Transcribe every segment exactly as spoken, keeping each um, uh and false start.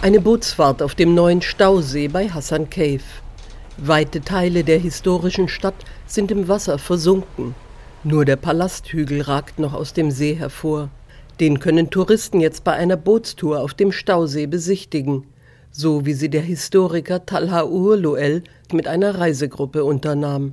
Eine Bootsfahrt auf dem neuen Stausee bei Hasan Cave. Weite Teile der historischen Stadt sind im Wasser versunken. Nur der Palasthügel ragt noch aus dem See hervor. Den können Touristen jetzt bei einer Bootstour auf dem Stausee besichtigen, so wie sie der Historiker Talha Uğurluel mit einer Reisegruppe unternahm.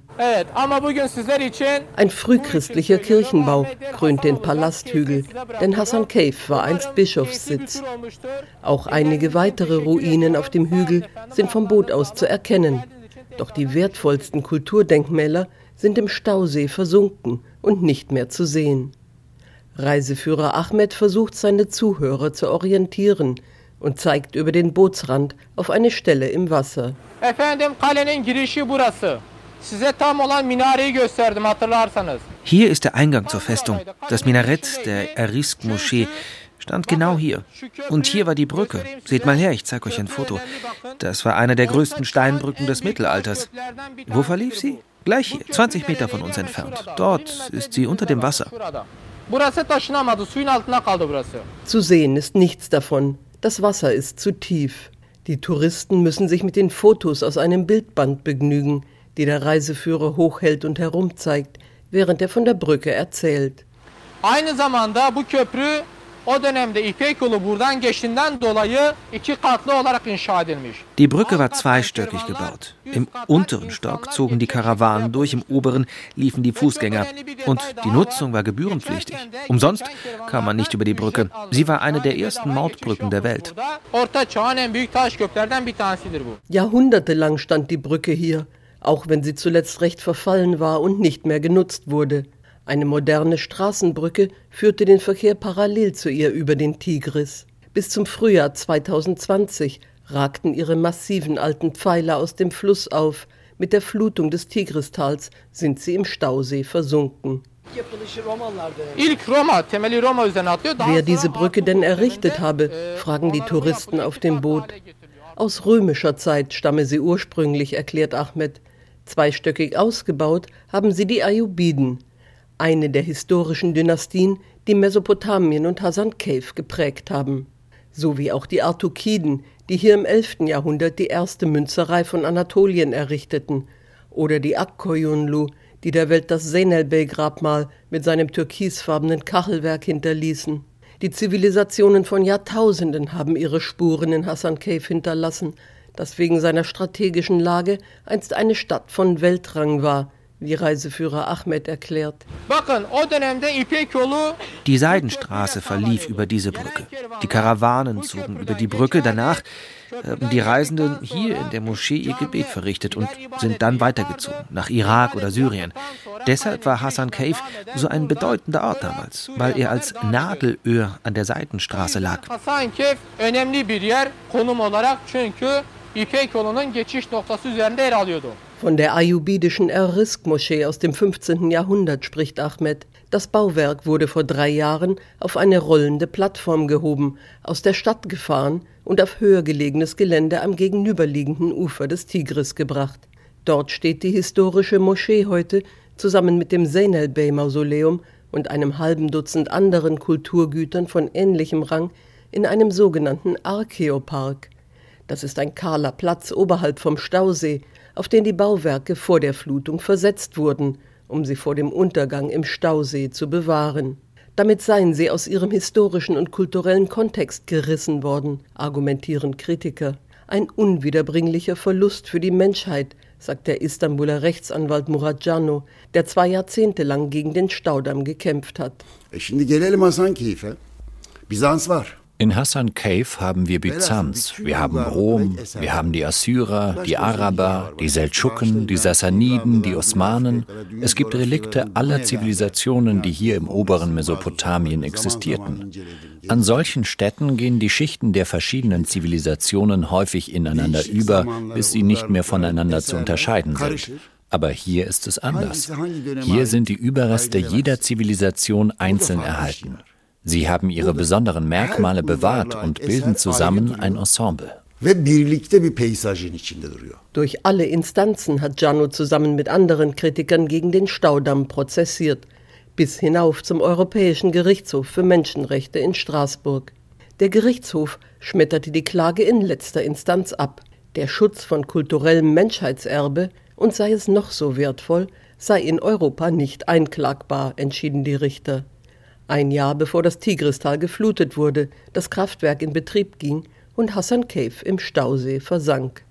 Ein frühchristlicher Kirchenbau krönt den Palasthügel, denn Hasan Cave war einst Bischofssitz. Auch einige weitere Ruinen auf dem Hügel sind vom Boot aus zu erkennen. Doch die wertvollsten Kulturdenkmäler sind im Stausee versunken und nicht mehr zu sehen. Reiseführer Ahmed versucht, seine Zuhörer zu orientieren und zeigt über den Bootsrand auf eine Stelle im Wasser. Hier ist der Eingang zur Festung. Das Minarett der Erisk-Moschee stand genau hier. Und hier war die Brücke. Seht mal her, ich zeige euch ein Foto. Das war eine der größten Steinbrücken des Mittelalters. Wo verlief sie? Gleich hier, zwanzig Meter von uns entfernt. Dort ist sie unter dem Wasser. Zu sehen ist nichts davon. Das Wasser ist zu tief. Die Touristen müssen sich mit den Fotos aus einem Bildband begnügen, die der Reiseführer hochhält und herumzeigt, während er von der Brücke erzählt. Aynı zamanda bu köprü o dönemde İpek yolu buradan geçtiğinden dolayı iki katlı olarak inşa edilmiş. Die Brücke war zweistöckig gebaut. Im unteren Stock zogen die Karawanen durch, im oberen liefen die Fußgänger. Und die Nutzung war gebührenpflichtig. Umsonst kam man nicht über die Brücke. Sie war eine der ersten Mautbrücken der Welt. Jahrhundertelang stand die Brücke hier, auch wenn sie zuletzt recht verfallen war und nicht mehr genutzt wurde. Eine moderne Straßenbrücke führte den Verkehr parallel zu ihr über den Tigris. Bis zum Frühjahr zweitausendzwanzig ragten ihre massiven alten Pfeiler aus dem Fluss auf. Mit der Flutung des Tigristals sind sie im Stausee versunken. Wer diese Brücke denn errichtet habe, fragen die Touristen auf dem Boot. Aus römischer Zeit stamme sie ursprünglich, erklärt Ahmed. Zweistöckig ausgebaut haben sie die Ayyubiden, eine der historischen Dynastien, die Mesopotamien und Hasan Cave geprägt haben. Sowie auch die Artukiden, die hier im elften Jahrhundert die erste Münzerei von Anatolien errichteten. Oder die Akkoyunlu, die der Welt das Zeynel-Bey-Grabmal mit seinem türkisfarbenen Kachelwerk hinterließen. Die Zivilisationen von Jahrtausenden haben ihre Spuren in Hasan Cave hinterlassen, das wegen seiner strategischen Lage einst eine Stadt von Weltrang war, wie Reiseführer Ahmed erklärt. Die Seidenstraße verlief über diese Brücke. Die Karawanen zogen über die Brücke. Danach haben die Reisenden hier in der Moschee ihr Gebet verrichtet und sind dann weitergezogen, nach Irak oder Syrien. Deshalb war Hasan Cave so ein bedeutender Ort damals, weil er als Nadelöhr an der Seidenstraße lag. Von der ayyubidischen Erisk-Moschee aus dem fünfzehnten Jahrhundert spricht Ahmed. Das Bauwerk wurde vor drei Jahren auf eine rollende Plattform gehoben, aus der Stadt gefahren und auf höher gelegenes Gelände am gegenüberliegenden Ufer des Tigris gebracht. Dort steht die historische Moschee heute zusammen mit dem Zeynel-Bey-Mausoleum und einem halben Dutzend anderen Kulturgütern von ähnlichem Rang in einem sogenannten Archäopark. Das ist ein kahler Platz oberhalb vom Stausee, auf den die Bauwerke vor der Flutung versetzt wurden, um sie vor dem Untergang im Stausee zu bewahren. Damit seien sie aus ihrem historischen und kulturellen Kontext gerissen worden, argumentieren Kritiker. Ein unwiederbringlicher Verlust für die Menschheit, sagt der Istanbuler Rechtsanwalt Murat Cano, der zwei Jahrzehnte lang gegen den Staudamm gekämpft hat. Şimdi gelelim Hasan Cafe'e. Bizans var. In Hasan Cave haben wir Byzanz, wir haben Rom, wir haben die Assyrer, die Araber, die Seldschuken, die Sassaniden, die Osmanen. Es gibt Relikte aller Zivilisationen, die hier im oberen Mesopotamien existierten. An solchen Stätten gehen die Schichten der verschiedenen Zivilisationen häufig ineinander über, bis sie nicht mehr voneinander zu unterscheiden sind. Aber hier ist es anders. Hier sind die Überreste jeder Zivilisation einzeln erhalten. Sie haben ihre besonderen Merkmale bewahrt und bilden zusammen ein Ensemble. Durch alle Instanzen hat Cano zusammen mit anderen Kritikern gegen den Staudamm prozessiert, bis hinauf zum Europäischen Gerichtshof für Menschenrechte in Straßburg. Der Gerichtshof schmetterte die Klage in letzter Instanz ab. Der Schutz von kulturellem Menschheitserbe, und sei es noch so wertvoll, sei in Europa nicht einklagbar, entschieden die Richter. Ein Jahr bevor das Tigristal geflutet wurde, das Kraftwerk in Betrieb ging und Hasan Cave im Stausee versank.